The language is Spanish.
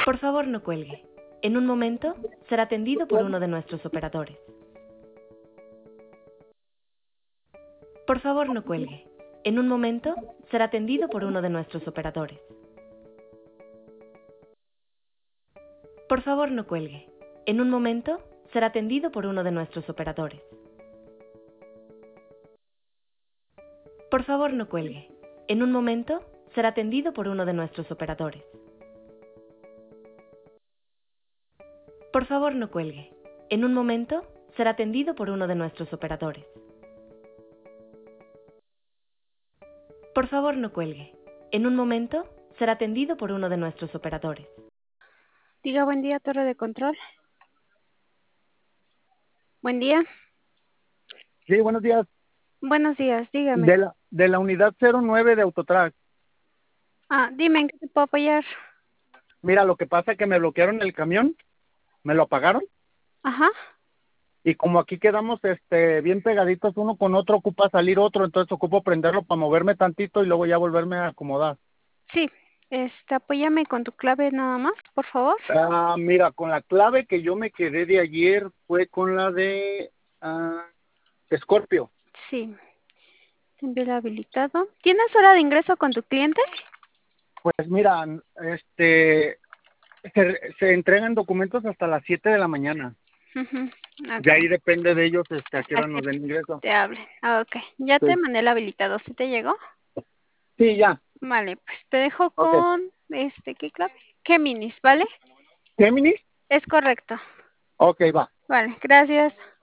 Por favor, no cuelgue. En un momento será atendido por uno de nuestros operadores. Por favor, no cuelgue. En un momento será atendido por uno de nuestros operadores. Por favor, no cuelgue. En un momento será atendido por uno de nuestros operadores. Por favor, no cuelgue. En un momento será atendido por uno de nuestros operadores. Por favor, no cuelgue. En un momento será atendido por uno de nuestros operadores. Por favor, no cuelgue. En un momento será atendido por uno de nuestros operadores. Diga, buen día, torre de control. Buen día. Sí, buenos días. Buenos días, dígame. De la unidad 09 de Autotrack. Dime, ¿en qué te puedo apoyar? Mira, lo que pasa es que me bloquearon el camión, me lo apagaron, Ajá. y como aquí quedamos bien pegaditos uno con otro, ocupa salir otro, entonces ocupo prenderlo para moverme tantito y luego ya volverme a acomodar. Sí, apóyame con tu clave nada más, por favor. Mira, con la clave que yo me quedé de ayer fue con la de Scorpio. Sí, te envío el habilitado. ¿Tienes hora de ingreso con tu cliente? Pues mira, se entregan documentos hasta las 7 de la mañana. Ujú, De ok. ahí depende de ellos a qué Hasta hora nos que den ingreso. te hable. Ok, ya te Sí, mandé el habilitado. ¿Sí te llegó? sí, ya. Vale, pues te dejo Ok. con, ¿qué clave? Géminis, ¿vale? ¿Gemini? Es correcto. Ok, va. Vale, gracias.